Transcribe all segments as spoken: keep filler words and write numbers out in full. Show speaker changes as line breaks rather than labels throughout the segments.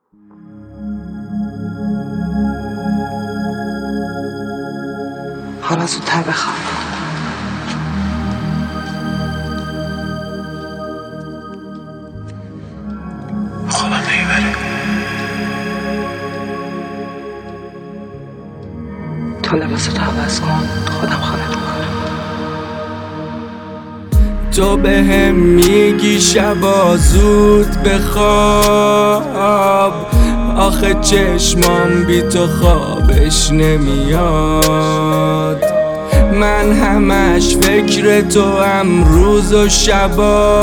حالا زودتر بخواب.
خوابم نمیبره.
تو لباستو عوض کن، خودم خانه تو کنم.
تو به هم میگی شبا زود بخواب، آخه چشمام بی تو خوابش نمیاد. من همش فکر تو هم روز و شبا،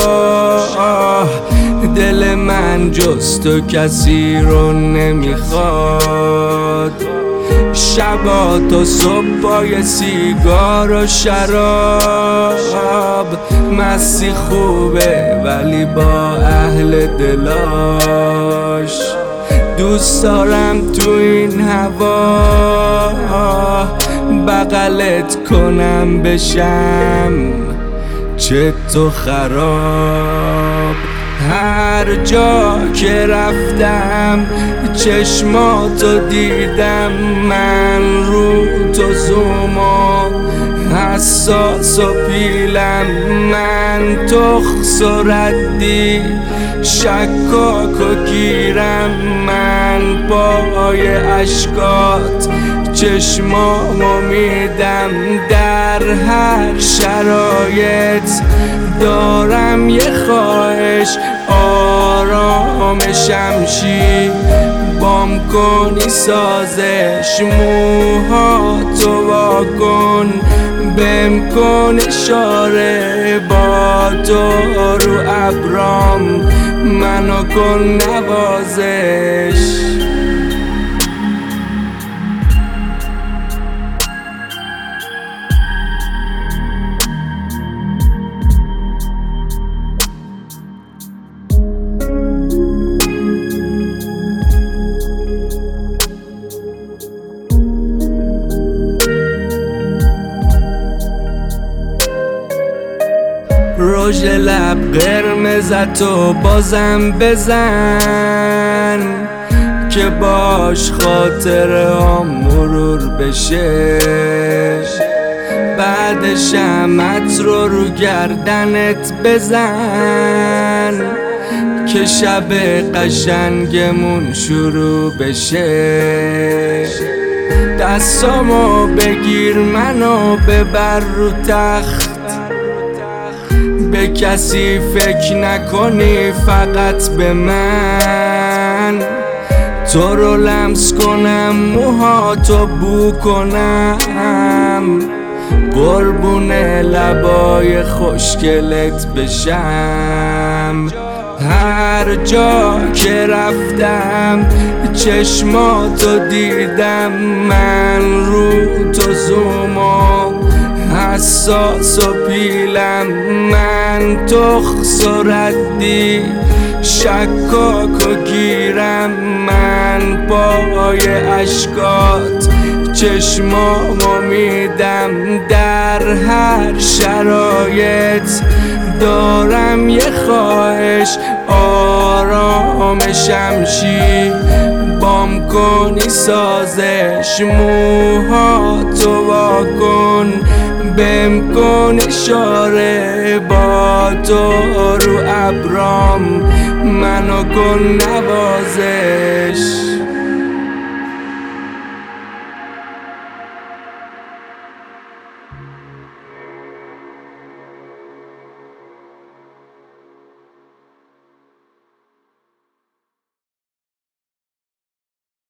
دل من جز تو کسی رو نمیخواد. شبا تو صبح پای سیگار و شراب، مستی خوبه ولی با اهل دلاش. دوست دارم تو این هوا بغلت کنم بشم چه تو خراب. هر جا که رفتم چشماتو دیدم، من رو تو زوما حساس و پیلم. من تخس و ردی شکاک و گیرم، من پای اشکات چشمامو میدم. در هر شرایط دارم یه خواهش، آرامشم شی بام کنی سازش. موهاتو واکن بهم کن اشاره، با تو رو ابرام منو کن نوازش. رژ لب قرمزتو بازم بزن، که باش خاطره ها مرور بشه. بعدش شمعت رو رو گردنت بزن، که شب قشنگمون شروع بشه. دستامو بگیر منو ببر رو تخت، به کسی فکر نکنی فقط به من. تو رو لمس کنم موهاتو بو کنم، قربون لبای خوشگلت بشم. هر جا که رفتم چشماتو دیدم، من رو تو زوما حساس و پیلم. من تخس و ردی شکاک و گیرم، من پای اشکات چشمامو میدم. در هر شرایط دارم یه خواهش، آرامشم شی بام کنی سازش. موهاتو واکن بهم کن اشاره، با تو رو ابرام منو کن نوازش.